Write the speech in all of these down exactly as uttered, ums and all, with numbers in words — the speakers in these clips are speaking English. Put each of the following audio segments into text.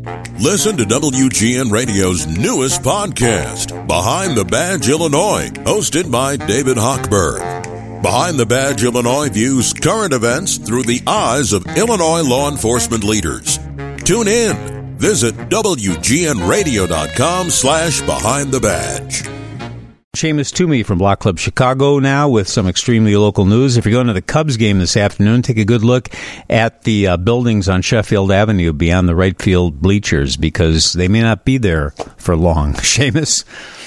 Listen to W G N Radio's newest podcast, Behind the Badge Illinois, hosted by David Hochberg. Behind the Badge Illinois views current events through the eyes of Illinois law enforcement leaders. Tune in. Visit W G N radio dot com slash behind the badge. Seamus Toomey from Block Club Chicago now with some extremely local news. If you're going to the Cubs game this afternoon, take a good look at the uh, buildings on Sheffield Avenue beyond the right field bleachers because they may not be there for long. Seamus?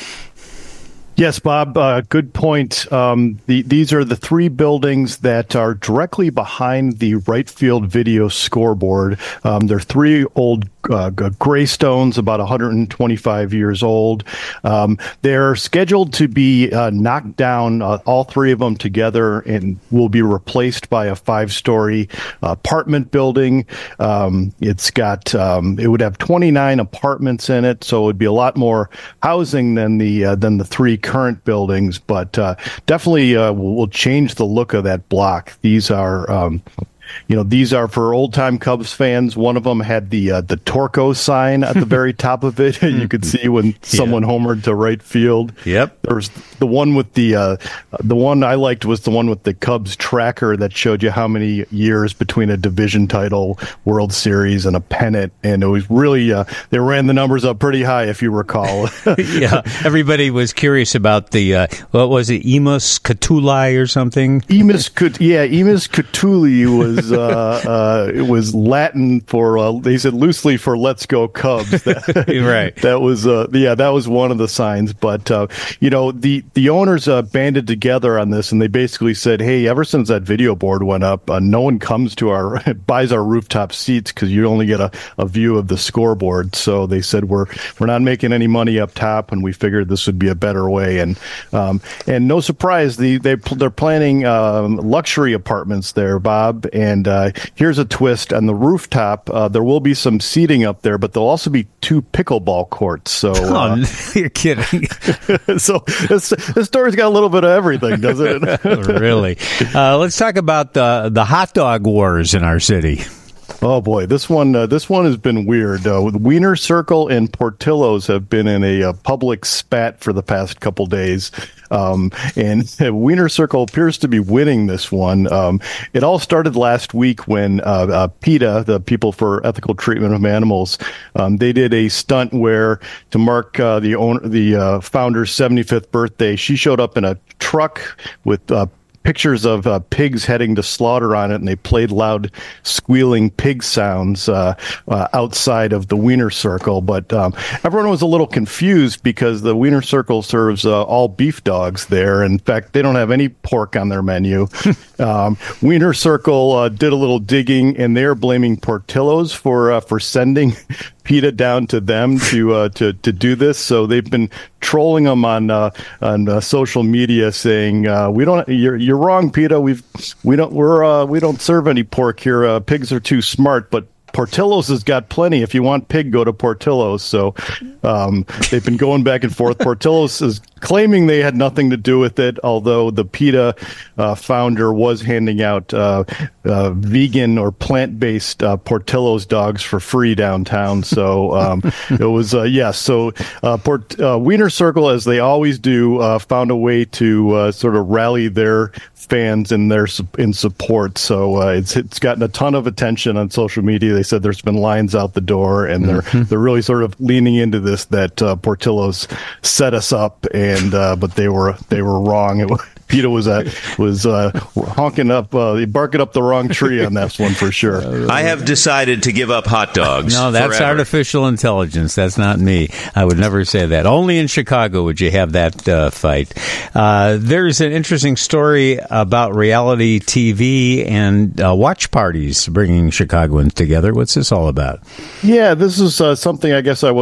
Yes, Bob, uh, good point. Um, the, these are the three buildings that are directly behind the right field video scoreboard. Um, they're three old uh, gray stones, about one hundred twenty-five years old. Um, they're scheduled to be uh, knocked down, uh, all three of them together, and will be replaced by a five-story apartment building. Um, it's got, um, it would have twenty-nine apartments in it, so it would be a lot more housing than the uh, than the three current buildings, but uh, definitely uh, will, will change the look of that block. These are, um, you know, these are for old-time Cubs fans. One of them had the uh, the Torco sign at the very top of it. You could see when someone yeah. homered to right field. Yep. There was the one with the uh, the one I liked was the one with the Cubs tracker that showed you how many years between a division title, World Series, and a pennant. And it was really uh, they ran the numbers up pretty high, if you recall. Yeah, everybody was curious about the uh, what was it, Emus Catullus or something? Emus Cut, yeah, Emus Catullus was. Uh, uh, it was Latin for, uh, they said loosely for "Let's Go Cubs." That, right. That was, uh, yeah, that was one of the signs. But uh, you know, the the owners uh, banded together on this, and they basically said, "Hey, ever since that video board went up, uh, no one comes to our buys our rooftop seats because you only get a, a view of the scoreboard." So they said, "We're we're not making any money up top, and we figured this would be a better way." And um, and no surprise, the they they're planning um, luxury apartments there, Bob. And And uh, here's a twist on the rooftop. Uh, there will be some seating up there, but there'll also be two pickleball courts. So uh, oh, you're kidding. So this, this story's got a little bit of everything, doesn't it? Really? Uh, let's talk about the the hot dog wars in our city. Oh boy, this one uh, this one has been weird. Uh, Wiener Circle and Portillo's have been in a, a public spat for the past couple days. Um, and Wiener Circle appears to be winning this one. Um, it all started last week when uh, uh, PETA, the People for Ethical Treatment of Animals, um, they did a stunt where to mark uh, the owner, the uh, founder's seventy-fifth birthday, she showed up in a truck with uh, pictures of uh, pigs heading to slaughter on it, and they played loud squealing pig sounds uh, uh, outside of the Wiener Circle. But um, everyone was a little confused because the Wiener Circle serves uh, all beef dogs there. In fact, they don't have any pork on their menu. um, Wiener Circle uh, did a little digging, and they're blaming Portillo's for uh, for sending PETA down to them to uh, to to do this. So they've been trolling them on uh, on uh, social media, saying uh, we don't. You're you're wrong, PETA. We've we don't we're uh, we don't serve any pork here. Uh, pigs are too smart, but Portillo's has got plenty. If you want pig, go to Portillo's. So um, they've been going back and forth. Portillo's is claiming they had nothing to do with it, although the PETA uh, founder was handing out uh, uh, vegan or plant-based uh, Portillo's dogs for free downtown. So um, it was, uh, yes. Yeah, so uh, Port, uh, Wiener Circle, as they always do, uh, found a way to uh, sort of rally their fans in their in support. So uh, it's it's gotten a ton of attention on social media. They said there's been lines out the door, and they're mm-hmm. they're really sort of leaning into this that uh, Portillo's set us up, and uh, but they were they were wrong. It, PETA was uh, was uh, honking up, uh, barking up the wrong tree on that one for sure. I have decided to give up hot dogs. No, that's forever. Artificial intelligence. That's not me. I would never say that. Only in Chicago would you have that uh, fight. Uh, there's an interesting story about reality T V and uh, watch parties bringing Chicagoans together. What's this all about? Yeah, this is uh, something I guess I wasn't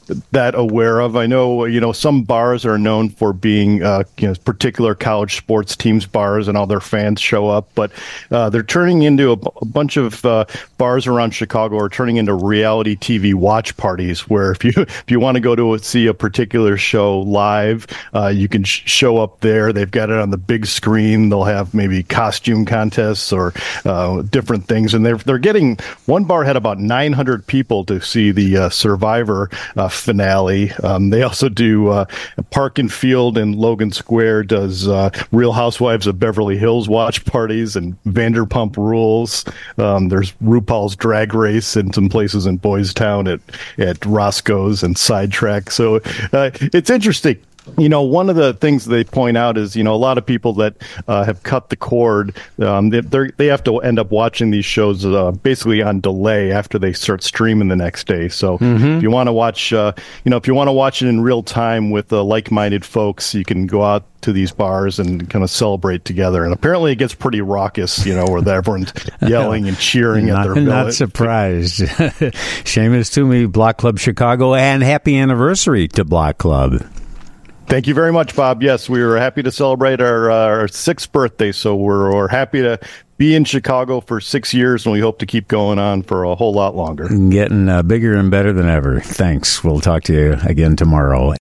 that aware of. I know, you know, some bars are known for being, uh, you know, particular college sports teams bars, and all their fans show up. But uh, they're turning into a, a bunch of uh, bars around Chicago are turning into reality T V watch parties, where if you if you want to go to a, see a particular show live, uh, you can sh- show up there. They've got it on the big screen. They'll have maybe costume contests or uh, different things, and they're they're getting. One bar had about nine hundred people to see the uh, Survivor uh, finale. Um, they also do uh, Park and Field in Logan Square does uh, Real Housewives of Beverly Hills watch parties and Vanderpump Rules. Um, there's RuPaul's Drag Race in some places in Boys Town at at Roscoe's and Sidetrack. So uh, it's interesting. You know, one of the things they point out is, you know, a lot of people that uh, have cut the cord, um, they they have to end up watching these shows uh, basically on delay after they start streaming the next day. So mm-hmm. if you want to watch, uh, you know, if you want to watch it in real time with uh, like-minded folks, you can go out to these bars and kind of celebrate together. And apparently it gets pretty raucous, you know, where everyone's yelling and cheering not, at their Not billet. surprised. Seamus Toomey, Block Club Chicago, and happy anniversary to Block Club. Thank you very much, Bob. Yes, we were happy to celebrate our, uh, our sixth birthday, so we're, we're happy to be in Chicago for six years, and we hope to keep going on for a whole lot longer. Getting uh, bigger and better than ever. Thanks. We'll talk to you again tomorrow.